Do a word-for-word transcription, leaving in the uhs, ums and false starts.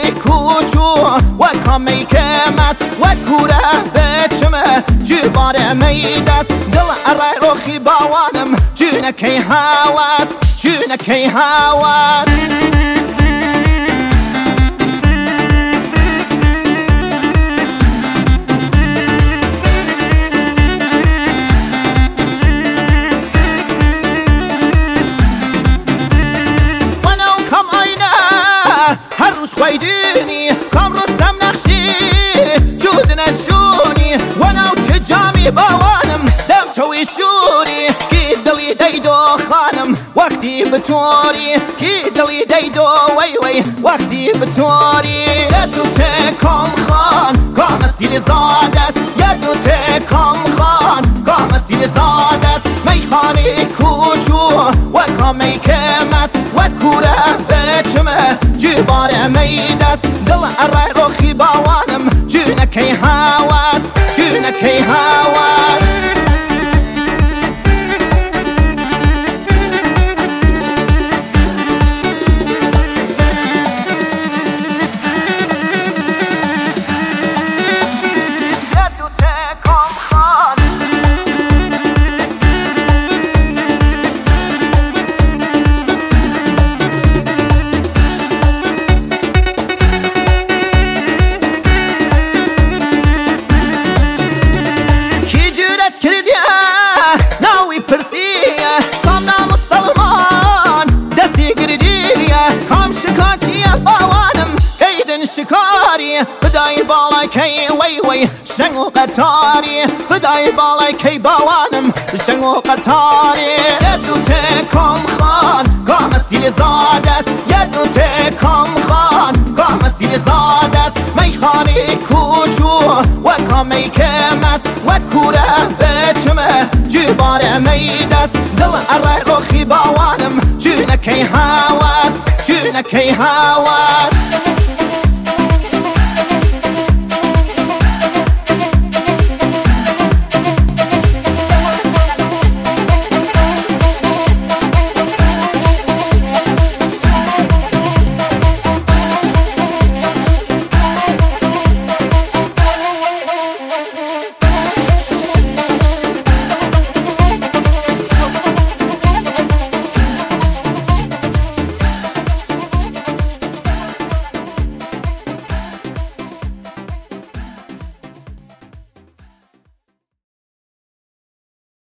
کوچو و کمی که مست و کوره بچمه جبار میدست دل ارای روخی باوانم جونکی هواس جونکی هواس خویدینی کام رستم نقشی جود نشونی وناو چه جامی باوانم دم توی شوری کی دلی دیدو خانم وقتی بطوری کی دلی دیدو وی وی وقتی بطوری یدو ته کام خان کام سیر زادست یدو ته کام خان کام سیر زادست میخانی کوچو و کامی که مست و کوره بچمه جبار میدست دل ارای روخی باوانم جونکی هواس جونکی هواس شکاری فدای بالای کی وی وی شنگ و قطاری فدای بالای کی باوانم شنگ و قطاری یدو ته کام خان کام سیر زادست یدو ته کام خان کام سیر زادست میخانی کوچو و کامی که مست و کوره بچمه جبار میدست دل ارای روخی باوانم جونکی هواس جونکی هواس